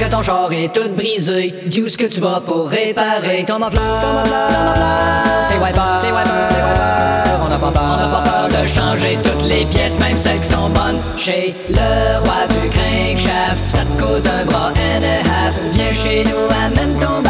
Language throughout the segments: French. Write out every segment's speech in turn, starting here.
ton char est tout brisé. D'où est-ce que tu vas pour réparer ton mafleur? Tes wipers, on n'a pas peur de changer toutes les pièces, même celles qui sont bonnes. Chez le roi du crankshaft, ça te coûte un bras and a half. Viens chez nous, amène ton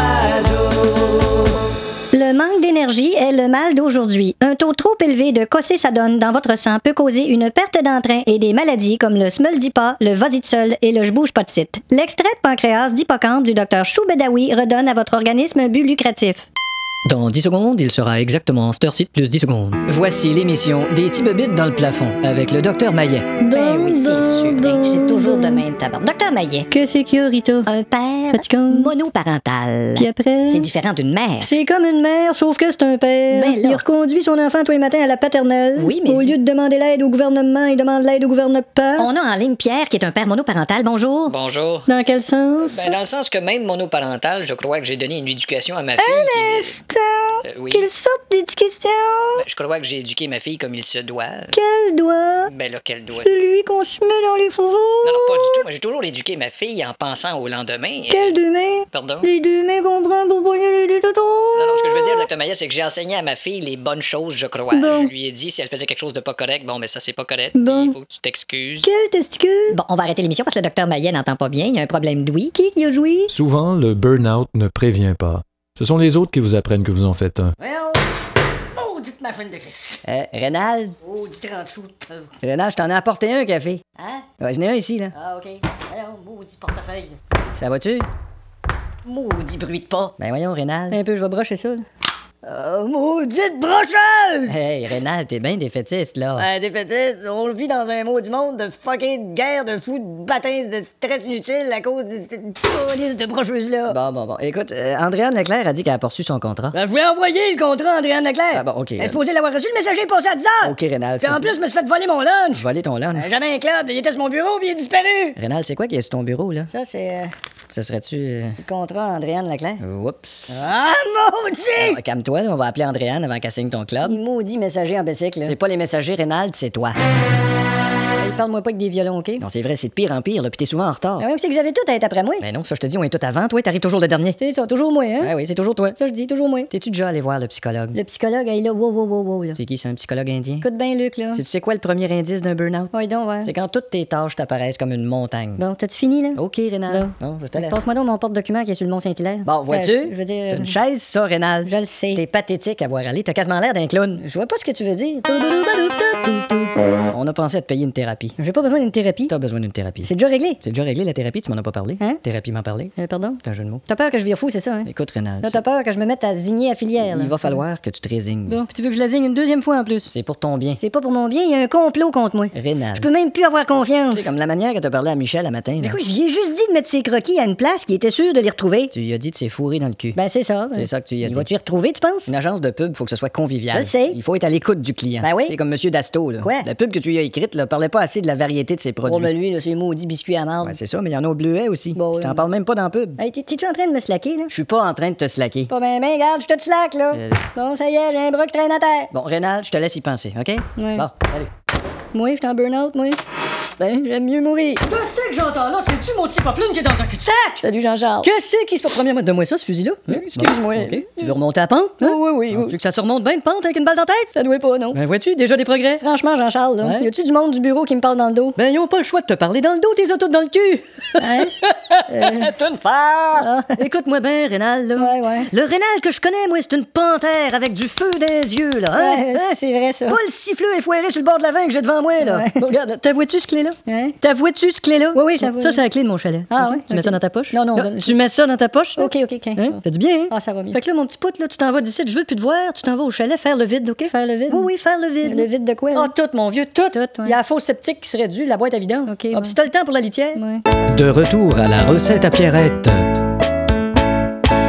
bazou. Le manque d'énergie est le mal d'aujourd'hui. Un taux trop élevé de cocésadone dans votre sang peut causer une perte d'entrain et des maladies comme le smoldipa, le vas-y seul et le je bouge pas de site. L'extrait de pancréas d'hippocampe du Dr Choubedaoui redonne à votre organisme un but lucratif. Dans 10 secondes, il sera exactement cette heure-ci plus 10 secondes. Voici l'émission des petits bobites dans le plafond avec le Dr Maillet. Ben oui, c'est sûr. C'est toujours de même tabac. Docteur Maillet. Qu'est-ce qu'il y a, Rita? Un père Fatigant. monoparental. Puis après? C'est différent d'une mère. C'est comme une mère, sauf que c'est un père. Ben là. Il reconduit son enfant tous les matins à la paternelle. Oui, mais- Au lieu de demander l'aide au gouvernement, il demande l'aide au gouvernement. On a en ligne Pierre, qui est un père monoparental. Bonjour. Bonjour. Dans quel sens? Ben, dans le sens que même monoparental, je crois que j'ai donné une éducation à ma fille. Oui. Quelle sorte d'éducation? Ben, je crois que j'ai éduqué ma fille comme il se doit. Quel doigt? Ben là, qu'elle doit. Celui qu'on se met dans les fourreaux? Non, non, pas du tout. Moi, j'ai toujours éduqué ma fille en pensant au lendemain. Quelles deux mains? Pardon? Les deux mains qu'on prend pour poigner les deux totos? Non, non, ce que je veux dire, Dr. Maillet, c'est que j'ai enseigné à ma fille les bonnes choses, je crois. Bon. Je lui ai dit, si elle faisait quelque chose de pas correct, bon, mais ça, c'est pas correct. Bon. Il faut que tu t'excuses. Quel testicule? Bon, on va arrêter l'émission parce que le docteur Maillet n'entend pas bien. Il y a un problème d'ouïe. Qui a joué? Souvent, le burn-out ne prévient pas. Ce sont les autres qui vous apprennent que vous en faites un. Maudite machine de Chris. Rénal. Maudit 30 sous. Rénal, je t'en ai apporté un café. Hein? Ouais, j'en ai un ici, là. Ah, OK. Voyons, maudit portefeuille. Ça va-tu? Maudit bruit de pas. Ben voyons, Rénal. Un peu, je vais brocher ça. Là. Maudite brocheuse! Hey, Rénal, t'es bien défaitiste, là. Défaitiste, on vit dans un mot du monde de fucking guerre, de fous, de bâtins, de stress inutile à cause de cette police de brocheuse-là. Bon. Écoute, Andréane Leclerc a dit qu'elle a poursu son contrat. Ben, je voulais envoyer le contrat à Andréane Leclerc. Ah bon, OK. Elle est supposée l'avoir reçu, le messager est passé à 10 heures. OK, Rénal. Puis en plus, je me suis fait voler mon lunch. Voler ton lunch. J'avais un club, il était sur mon bureau, puis il est disparu. Rénal, c'est quoi qui est sur ton bureau, là? Ça, c'est Ce serait-tu... le contrat Andréane Leclerc. Oups. Ah, maudit! Ah, calme-toi, là, on va appeler Andréane avant qu'elle signe ton club. Il maudit messager en bicycle, là. C'est pas les messagers, Rénal, c'est toi. Hey, parle-moi pas avec des violons, OK? Non, c'est vrai, c'est de pire en pire, là, puis t'es souvent en retard. Ah ouais, c'est que vous avez tout à être après moi. Ben non, ça, je te dis, on est tout avant, toi, t'arrives toujours le dernier. C'est ça, toujours moi, hein? Ouais, oui, c'est toujours toi. Ça, je dis, toujours moi. T'es-tu déjà allé voir le psychologue? Le psychologue, il est là, wow, là. C'est qui, c'est un psychologue indien? Écoute bien, Luc, là. Tu sais quoi le premier indice d'un burn-out? Ouais, donc, ouais. C'est quand toutes tes tâches t'apparaissent comme une montagne. Bon, t'as-tu fini, là? OK, Rénal. Bon, je te laisse. Passe-moi donc mon porte-document qui est sur le Mont-Saint-Hilaire. Bon, vois-tu? Je veux dire... C'est une chaise, ça, Rénal. Je le sais. T'es pathétique à voir aller. T'as quasiment l'air d'un clown. Je vois pas ce que tu veux dire. On a pensé à te payer une thérapie. J'ai pas besoin d'une thérapie. T'as besoin d'une thérapie. C'est déjà réglé. C'est déjà réglé, la thérapie, tu m'en as pas parlé. Hein? Thérapie m'en parler. Pardon? C'est un jeu de mots. T'as peur que je vire fou, c'est ça, hein? Écoute, Rénal. Là, t'as peur que je me mette à zigner à filière, là. Il va falloir que tu te résignes. Bon, puis tu veux que je la zigne une deuxième fois en plus. C'est pour ton bien. C'est pas pour mon bien, il y a un complot contre moi. Rénal. Je peux même plus avoir confiance. C'est comme la manière que t'as parlé à Michel à matin. Là. Écoute, j'y ai juste dit de mettre ses croquis à une place qui était sûre de les retrouver. Tu lui as dit de s'est fourré dans le cul. Ben, c'est ça. C'est ça que tu y as Il dit. va-tu y retrouver, tu penses? Une agence de pub, faut que ce soit convivial. Je le sais. Il faut être à l'écoute du client. Ben oui. C'est comme Monsieur Dasto, là. Quoi? La pub que tu lui as écrite, là, parlait pas assez de la variété de ses produits. Oh, ben lui, là, c'est maudit biscuit à marde. Ouais, c'est ça, mais il y en a au bleuet aussi. Bon, Je t'en parle même pas dans la pub. Hey, t'es-tu en train de me slacker, là? Je suis pas en train de te slacker. Pas ben, regarde, je te slack, là. Bon, ça y est, j'ai un bras qui traîne à terre. Bon, Rénal, je te laisse y penser, OK? Ouais. Bon, salut. Moi, je suis en burn-out, moi. Ben, j'aime mieux mourir. Qu'est-ce que j'entends là? C'est-tu mon petit paflune qui est dans un cul-de-sac? Salut, Jean-Charles. Qu'est-ce qui se passe? Premièrement, donne-moi ça, ce fusil-là. Excuse-moi. OK. Tu veux remonter la pente? Hein? Oui. Tu veux que ça se remonte bien de pente avec une balle dans la tête? Ça doit pas, non. Ben, vois-tu, déjà des progrès? Franchement, Jean-Charles, là, Ouais. y a-tu du monde du bureau qui me parle dans le dos? Ben, ils ont pas le choix de te parler dans le dos, tes autos dans le cul. Hein? T'es une farce! Écoute-moi bien, Rénal, là. Ouais. Le Rénal que je connais, moi, c'est une panthère avec du feu dans les yeux, là. Hein? Ouais, c'est vrai, ça. Pas le siffleux effoiré sur le bord de la veine que j'ai devant moi, là. Ouais. Regarde, t'as vois-tu ce clé-là? Hein? T'as vois-tu ce clé-là? Oui, je la vois. Ça, c'est la clé de mon chalet. Ah, OK? ouais? Tu mets OK. ça dans ta poche? Non, donne- Tu mets ça dans ta poche? là? OK. Hein? Fait du bien, hein? Ah, ça va mieux. Fait que là, mon petit pote, là, tu t'en vas d'ici, je veux plus te voir, tu t'en vas au chalet faire le vide, OK? Faire le vide? Oui, faire le vide. Le vide de quoi, là? Ah, tout, mon vieux, tout. ouais. Il y a la fosse septique qui serait due, la boîte à vidange. OK, Ah, ouais. puis si t'as le temps pour la litière. Ouais. De retour à la recette à Pierrette.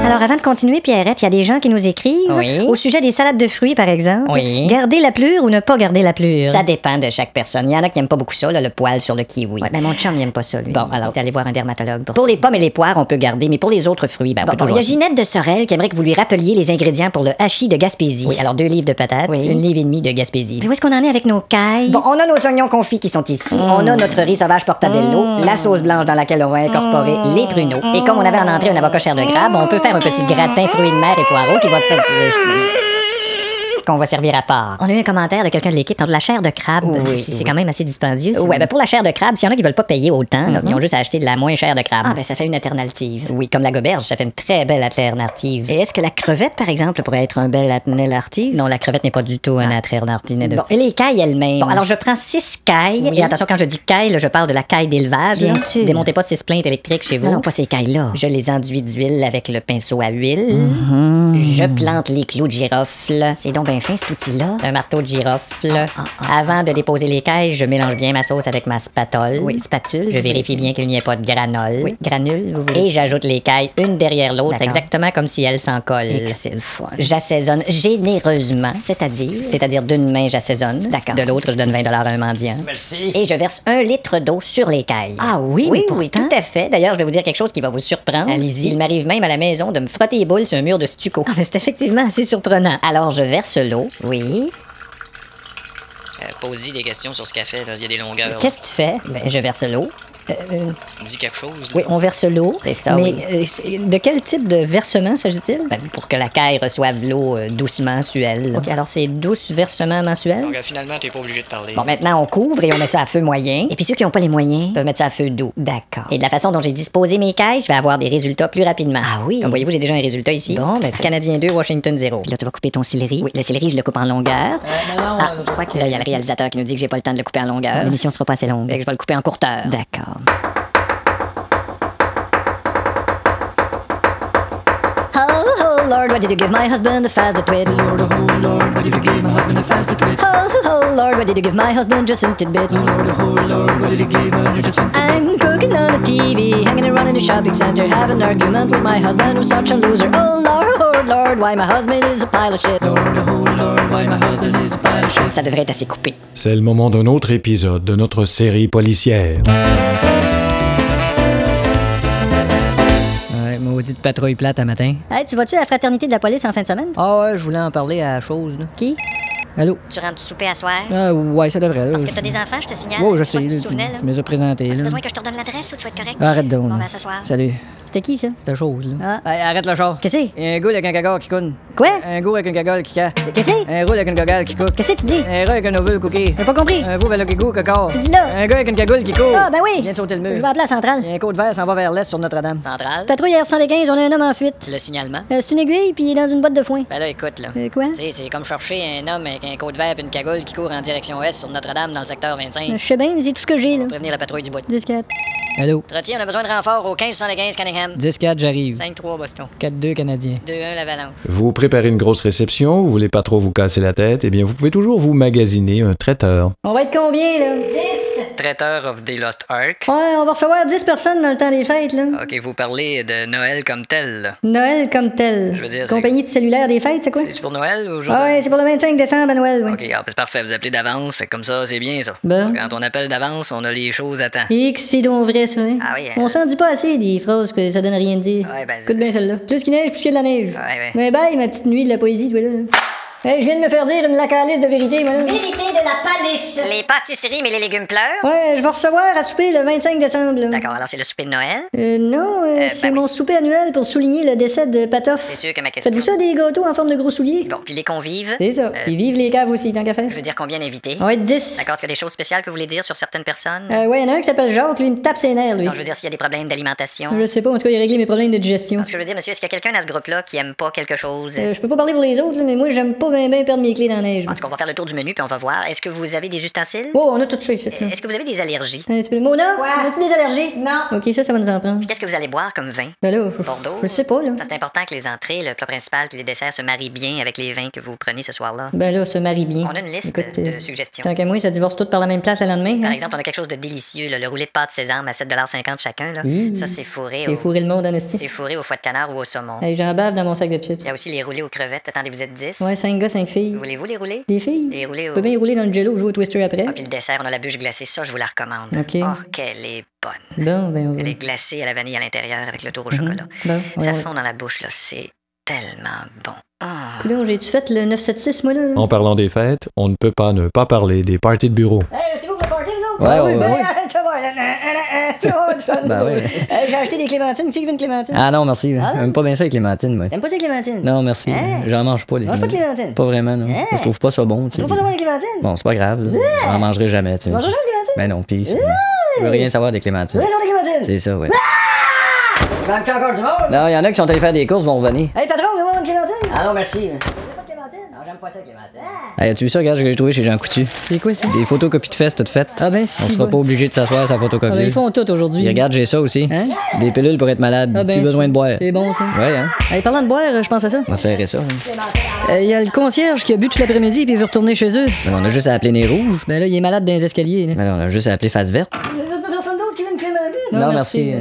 Alors, avant de continuer, Pierrette, il y a des gens qui nous écrivent. Oui. Au sujet des salades de fruits, par exemple. Oui. Garder la plure ou ne pas garder la plure? Ça dépend de chaque personne. Il y en a qui aiment pas beaucoup ça, là, le poil sur le kiwi. Ouais, ben mon chum, il aime pas ça, lui. Bon, alors, t'es allé voir un dermatologue pour les pommes et les poires, on peut garder, mais pour les autres fruits, ben, on peut Bon, il toujours... y a Ginette de Sorel qui aimerait que vous lui rappeliez les ingrédients pour le hachis de Gaspésie. Oui, alors 2 livres de patates, Oui. 1 livre et demi de Gaspésie. Puis où est-ce qu'on en est avec nos cailles? Bon, on a nos oignons confits qui sont ici. On a notre riz sauvage portobello, la sauce blanche dans laquelle on va incorporer les pruneaux. Et comme on avait en entrée un avocat chair de crabe, on peut faire un petit gratin fruits de mer et poireaux qui va qu'on va servir à part. On a eu un commentaire de quelqu'un de l'équipe. De la chair de crabe, Oui, c'est quand même assez dispendieux. ça. Ouais, ben pour la chair de crabe, s'il y en a qui veulent pas payer autant, là, ils ont juste à acheter de la moins chère de crabe. Ah, ben ça fait une alternative. Oui, comme la goberge, ça fait une très belle alternative. Et est-ce que la crevette, par exemple, pourrait être un bel alternative? Non, la crevette n'est pas du tout un alternative. Bon. Et les cailles elles-mêmes? Bon, alors je prends 6 cailles. Oui, attention, quand je dis caille, là, je parle de la caille d'élevage. Bien là. sûr. Démontez pas 6 plaintes électriques chez vous. Non, non, pas ces cailles-là. Je les enduis d'huile avec le pinceau à huile. Je plante les clous de girofle. C'est donc bien fin, cet outil-là. Un marteau de girofle. Avant de déposer les cailles, je mélange bien ma sauce avec ma spatule. Oui, spatule. Je vérifie bien qu'il n'y ait pas de granole. Oui, granule. vous voulez. Et j'ajoute les cailles une derrière l'autre, D'accord. exactement comme si elles s'en collent. Et que c'est le fun. J'assaisonne généreusement. C'est-à-dire d'une main, j'assaisonne. D'accord. De l'autre, je donne 20 à un mendiant. Merci. Et je verse 1 litre d'eau sur les cailles. Ah oui, mais oui, pourtant- tout à fait. D'ailleurs, je vais vous dire quelque chose qui va vous surprendre. Allez-y. Il m'arrive même à la maison de me frotter les boules sur un mur de stucco. Ah, ben c'est effectivement assez surprenant. Alors, je verse l'eau. Oui. Pose-y des questions sur ce qu'elle fait, là. Il y a des longueurs. Qu'est-ce que tu fais? Ben, je verse l'eau. Dis quelque chose. là. Oui, on verse l'eau. C'est ça, Mais oui. de quel type de versement s'agit-il? Ben, pour que la caille reçoive l'eau doucement mensuelle. OK, alors c'est douce versement mensuel? Donc, finalement, t'es pas obligé de parler. Bon, maintenant, on couvre et on met ça à feu moyen. Et puis ceux qui n'ont pas les moyens. Peuvent mettre ça à feu doux. D'accord. Et de la façon dont j'ai disposé mes cailles, je vais avoir des résultats plus rapidement. Ah oui? Comme voyez-vous, j'ai déjà un résultat ici. Bon, ben, Canadien 2, Washington 0. Puis là, tu vas couper ton céleri. Oui, le céleri, je le coupe en longueur. non, Je crois que là, il y a le réalisateur qui nous dit que j'ai pas le temps de le couper en longueur. L'émission sera pas assez longue. Fait que je vais le couper en courteur. D'accord. Oh, Lord, what did you give my husband a fast the twit? Lord, oh Lord, what did you give my husband a fast twit? Oh, Lord, what did you give my husband just a tidbit? Lord, oh Lord, what did you give my husband just a I'm cooking on the TV, hanging around in the shopping center, having an argument with my husband who's such a loser. Oh, Lord, why my husband is a pile of shit. Lord, oh Lord, why my husband is a pile of shit? Ça devrait être assez coupé. C'est le moment d'un autre épisode de notre série policière. Ouais, maudite patrouille plate à matin. Hey, tu vas-tu à la fraternité de la police en fin de semaine? Ah ouais, je voulais en parler à la chose, là. Qui? Allô? Tu rentres du souper à soir? Ouais, ça devrait, là. Parce que t'as des enfants, je te signale. Oh, je sais sais, pas si tu là, te souvenais, là. tu me les as présentés, As-tu là. besoin que je te redonne l'adresse ou tu vas être correct? Arrête donc, Bon, là. ben, ce soir. Salut. C'était qui, ça? C'était chose, là. Ah. Hey, arrête le char. Qu'est-ce que c'est? Il y a un gars avec un cagole qui coule. Quoi? Un gars avec un cagole qui casse. Qu'est-ce que c'est? Un roule avec une cagole qui cook. Qu'est-ce que tu dis? Un rat avec un ovule cookie. J'ai pas compris. Un veau avec le gigou cacao. Tu dis là? Un gars avec une cagoule qui court. Ah, ben oui. Il vient de sauter le Je mur. vais appeler la centrale. Il y a un côte vert s'en va vers l'est sur Notre-Dame. Centrale. Patrouille R115, on a un homme en fuite. Le signalement. C'est une aiguille, puis il est dans une boîte de foin. Ben là, écoute, là. Quoi? Tu sais, c'est comme chercher un homme avec un côte vert et une cagoule qui court en direction ouest sur Notre-Dame dans le secteur 25. Je sais bien, mais c'est tout ce que j'ai, là. Prévenir la patrouille du bois. 10-4. Allô? Trottier, on a besoin de renfort au 1575 Cunningham. 10-4, j'arrive. 5-3 Boston. 4-2 Canadien. 2-1 l'Avalanche. Vous préparez une grosse réception, vous voulez pas trop vous casser la tête, eh bien vous pouvez toujours vous magasiner un traiteur. On va être combien, là? 10! Traiteur of the Lost Ark. Ouais, on va recevoir 10 personnes dans le temps des fêtes, là. Ok, vous parlez de Noël comme tel, là. Noël comme tel. Je veux dire, c'est- Compagnie de cellulaire des fêtes, c'est quoi? C'est-tu pour Noël ou jour Ah de- ouais, c'est pour le 25 décembre à Noël, oui. Ok, ah, ben c'est parfait, vous appelez d'avance, fait que comme ça, c'est bien ça. Bon. Quand on appelle d'avance, on a les choses à temps. Et que c'est donc vrai, ça, hein? Ah oui, On s'en dit pas assez des phrases que ça donne rien de dire. Ouais, ben, Écoute bien celle-là. Plus qu'il neige, plus qu'il y a de la neige. Ouais, ouais. Mais bye, ma petite nuit de la poésie, toi, là. Hey, je viens de me faire dire une lacalisse de vérité, moi, là. Vérité de la palisse. Les pâtisseries, mais les légumes pleurent. Ouais, je vais recevoir à souper le 25 décembre, là. D'accord, alors c'est le souper de Noël. Non, c'est ben oui. mon souper annuel pour souligner le décès de Patoff. C'est sûr que ma question. Faites-vous ça, des gâteaux en forme de gros souliers? Bon, puis les convives. C'est ça. Puis vive les caves aussi, tant qu'à faire. Je veux dire combien d'invités. On va être 10. D'accord, est-ce qu'il y a des choses spéciales que vous voulez dire sur certaines personnes? Ouais, il y en a un qui s'appelle Jacques, lui, il me tape ses nerfs, lui. Non, je veux dire s'il y a des problèmes d'alimentation. Je sais pas, en tout cas, il a réglé mes problèmes de digestion. Ce que je veux dire, monsieur, est-ce qu'il y a quelqu'un dans ce groupe-là qui aime pas quelque chose? Je peux pas parler pour les autres, là, mais moi, j'aime pas bien perdre mes clés dans la neige. En tout cas, on va faire le tour du menu puis on va voir. Est-ce que vous avez des ustensiles? Oh, on a tout ça ici. là. Est-ce que vous avez des allergies? Un petit peu. Mona, as-tu des allergies? Non. Ok, ça va nous en prendre. Qu'est-ce que vous allez boire comme vin? Ben là, Bordeaux? je sais pas, là. Ça, c'est important que les entrées, le plat principal puis les desserts se marient bien avec les vins que vous prenez ce soir-là. Ben là, se marie bien. On a une liste Écoute, de suggestions. Tant qu'à moi, ça divorce tout par la même place le lendemain. Par hein. exemple, on a quelque chose de délicieux, là, le roulé de pâte sésame à 7,50 chacun. Là. Ça, c'est fourré. C'est fourré le monde, en esti. C'est fourré au foie de canard ou au saumon. Hey, j'en bave dans mon sac de chips. Il y a aussi les roulés aux crevettes. Attendez, vous êtes 10? Ouais, 5 gars, 5 filles. Voulez-vous les rouler? Des filles? Les roulés On au... peut bien y rouler dans le jello, jouer au Twister après. Ah, puis le dessert, on a la bûche glacée. Ça, je vous la recommande. Ok. Oh, qu'elle est bonne. Bon, ben on va. Elle est glacée à la vanille à l'intérieur avec le tour au chocolat. Bon, Ça ouais. fond dans la bouche, là. C'est tellement bon. Ah. Coudonc, j'ai-tu fait le 976, moi, là? En parlant des fêtes, on ne peut pas ne pas parler des parties de bureau. Hey, c'est vous pour le party, vous autres? Ouais, Ah ouais, ben, ouais. ça va, c'est vraiment du fun. Ben oui. J'ai acheté des clémentines. Qui c'est qui veut une clémentine? Ah non, merci. J'aime pas bien ça avec Clémentine, moi. T'aimes pas ces clémentines? Non, merci. Hein? J'en mange pas, les Mange pas de clémentine? Pas vraiment, non. Hein? Je trouve pas ça bon, tu Tu sais. veux pas savoir les clémentines? Bon, c'est pas grave, là. J'en mangerai jamais, tu sais. Tu manges jamais de clémentines? Ben non, pis je veux rien savoir des clémentines. Tu veux savoir les clémentines? C'est ça, ouais. Il manque encore du monde? Non, il y en a qui sont allés faire des courses, vont revenir. Hey, patron, viens voir une clémentine? Ah non, merci. Y'a pas de clémentine? Non, j'aime pas ça, clémentine. Hey, as-tu vu ça? Regarde ce que j'ai trouvé chez Jean Coutu. C'est quoi ça? Des photocopies de fesses toutes faites. Ah ben On si. sera bon. pas obligé de s'asseoir à sa Ah, ben, photocopie. ils font tout aujourd'hui. Puis regarde, j'ai ça aussi. Hein? Des pilules pour être malade. Ah, ben, Plus besoin de boire. C'est bon, ça. Ouais, hein? Hey, parlant de boire, je pense à ça. On va serrer ça. Hein. Il y a le concierge qui a bu tout l'après-midi puis il veut retourner chez eux. Ben, on a juste à appeler Nez Rouge. Ben là, il est malade dans les escaliers. Là. Ben, on a juste à appeler Face Verte. Y'a pas personne d'autre qui veut une clémentine? Non, merci.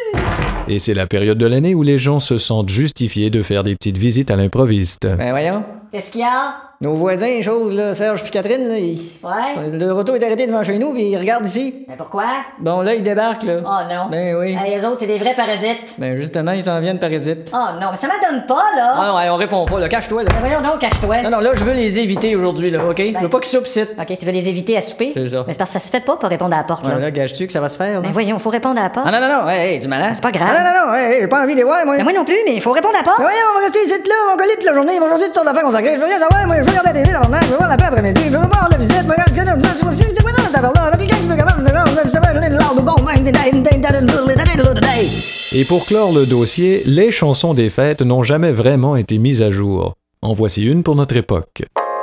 Et c'est la période de l'année où les gens se sentent justifiés de faire des petites visites à l'improviste. Ben voyons. Qu'est-ce qu'il y a? Nos voisins, chose, là, Serge puis Catherine, là, Ouais? le auto est arrêté devant chez nous puis ils regardent ici. Mais pourquoi? Bon, là, ils débarquent, là. Oh non. Ben oui. Hey, eux autres, c'est des vrais parasites. Ben justement, ils s'en viennent parasites. Oh non, mais ça m'adonne pas, là. Ah non, hey, on répond pas, là. Cache-toi, là. Mais voyons donc, cache-toi. Non, non, là, je veux les éviter aujourd'hui, là, OK? Je veux pas qu'ils soupent ici. Ok, tu veux les éviter à souper? C'est ça. Mais c'est parce que ça se fait pas pour répondre à la porte, là. Ouais, là, gages-tu que ça va se faire, là? Mais voyons, faut répondre à la porte. Ah non, non, non, hey, du malin. C'est pas grave. Ah non, non, non, hey, j'ai pas envie de les voir, moi. Mais moi non plus, mais il faut répondre à la porte. Mais voyons, on va rester ici, là, on va coller toute la journée, ils vont changer toutes sortes d'affaires qu'on s'agrège. Je veux rien savoir, moi, je veux regarder la télé, d'abord, je veux voir la paix après-midi, je veux pas avoir la visite, moi, regarde, c'est quoi ça, cette affaire-là? Depuis quand tu veux capable de Et pour clore le dossier, les chansons des fêtes n'ont jamais vraiment été mises à jour. En voici une pour notre époque.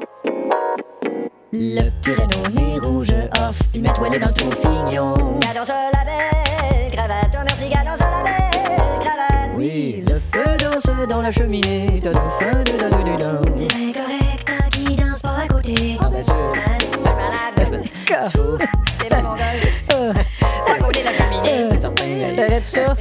Le petit Renault est rouge off, puis mets-toi dans le trou fignon. Gardons ça la belle cravate, oh merci, gardons ça la belle cravate. Oui, le feu danse dans la cheminée, de C'est bien correct, tant qu'il danse pas à côté. Ah, bien sûr. C'est bien mon gars. C'est à côté de la cheminée. C'est certain. Arrête ça.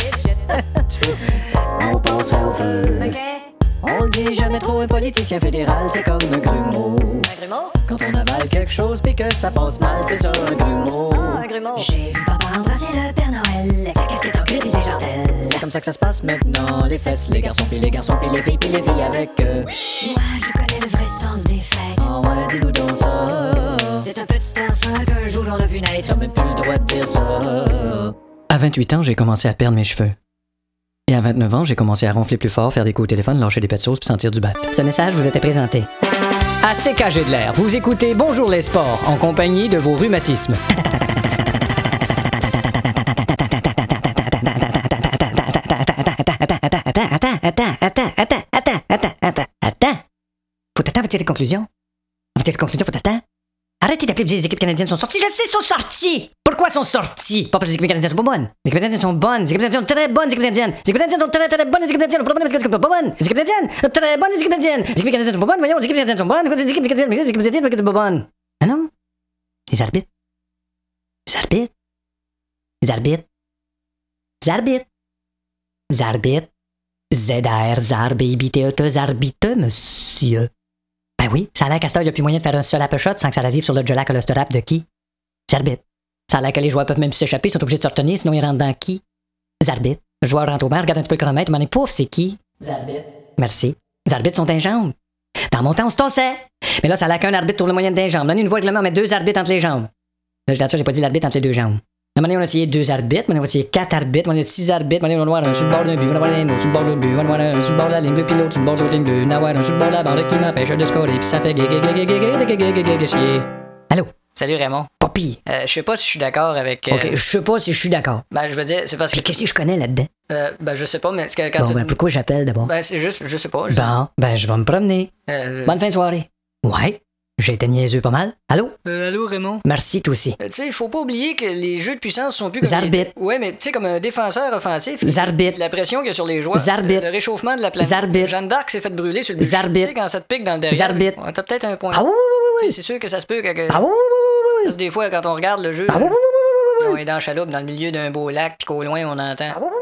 On passerait au feu. Ok. On le dit jamais trop, un politicien fédéral, c'est comme un grumeau. Un grumeau? Quand on avale quelque chose pis que ça passe mal, c'est ça un grumeau. Ah, un grumeau. J'ai vu papa embrasser le Père Noël. Sa casquette en cuir pis ses jartelles. C'est comme ça que ça se passe maintenant, les fesses, les garçons pis les garçons pis les filles avec eux. Moi, je connais le vrai sens des fêtes. Ah ouais, dis-nous donc ça. C'est un petit enfant qu'un jour on a vu naître. T'as même plus le droit de dire ça. À 28 ans, j'ai commencé à perdre mes cheveux. Et à 29 ans, j'ai commencé à ronfler plus fort, faire des coups au téléphone, lâcher des pets de sauce puis sentir du bat. Ce message vous était présenté. À CKG de l'air, vous écoutez Bonjour les sports en compagnie de vos rhumatismes. Attends. Faut t'attendre, tirer des conclusions. On va tirer des conclusions, faut t'attendre. Arrêtez d'appeler les équipes canadiennes sont sorties. Je sais, sont sorties. Pourquoi sont sorties? Pas parce que les équipes canadiennes sont pas bonnes. Les équipes canadiennes sont bonnes. Les équipes canadiennes sont très bonnes, les équipes canadiennes. Les équipes canadiennes sont très très bonnes, les équipes canadiennes. Le problème, c'est qu'elles sont pas bonnes. Les équipes canadiennes sont très bonnes, les équipes canadiennes. Les équipes canadiennes sont pas bonnes. Voyons, les équipes canadiennes sont bonnes. Les équipes canadiennes sont pas bonnes. Ah non? Les arbitres. Les arbitres. Les arbitres. Les arbitres. Les arbitres. ZR, ZAR, baby, TE, ZARBITE, monsieur. Ben oui, ça a l'air qu'à cette heure, il n'y a plus moyen de faire un seul apple shot sans que ça arrive sur le Jolac ou le Storap de qui? Zarbit. Ça a l'air que les joueurs peuvent même plus s'échapper, ils sont obligés de se retenir, sinon ils rentrent dans qui? Zarbit. Le joueur rentre au bar, regarde un petit peu le chronomètre, m'en est pouf, c'est qui? Zarbit. Merci. Les arbitres sont d'un jambes. Dans mon temps, on se tossait. Mais là, ça a l'air qu'un arbitre trouve le moyen d'un jambes. Donne une voie règlement, met 2 arbitres entre les jambes. Là, j'ai pas dit l'arbitre entre les 2 jambes. À un moment donné, on a essayé 2 arbitres, on a essayé 4 arbitres, on a essayé 6 arbitres, on va voir un sur le bord d'un but, on va voir un autre sur le bord d'un but, on va voir un sur le bord de la ligne bleue, puis l'autre sur le bord de l'autre ligne bleue, on va voir un sur le bord de la bande qui m'empêche de scorer, puis ça fait chier. Allô? Salut Raymond. Poppy, je sais pas si je suis d'accord avec... Ok, je sais pas si je suis d'accord. Ben, je veux dire, c'est parce que... Qu'est-ce que je connais là-dedans? Ben, je sais pas, mais c'est que quand Bon, tu... ben, pourquoi j'appelle d'abord? Ben, c'est juste, je sais pas. Bon, ben, je vais me promener. Euh, Bonne fin de soirée. Ouais. J'ai été niaiseux pas mal. Allô? Allô, Raymond? Merci, toi aussi. Tu sais, faut pas oublier que les jeux de puissance sont plus comme... Zarbit. Ouais, mais tu sais, comme un défenseur offensif... Zarbit. La pression qu'il y a sur les joueurs. Zarbit. Le réchauffement de la planète. Zarbit. Jeanne d'Arc s'est fait brûler sur le but. Zarbit. Tu sais, quand ça te pique dans le derrière... Zarbit. Ouais, t'as peut-être un point. Ah oui, oui, oui, oui. C'est sûr que ça se peut que... Ah oui, oui, oui, oui, Parce que des fois, quand on regarde le jeu... Ah oui, oui, oui, oui, oui, oui. On est dans la chaloupe, dans le milieu d'un beau lac, puis qu'au loin, on entend... Ah oui,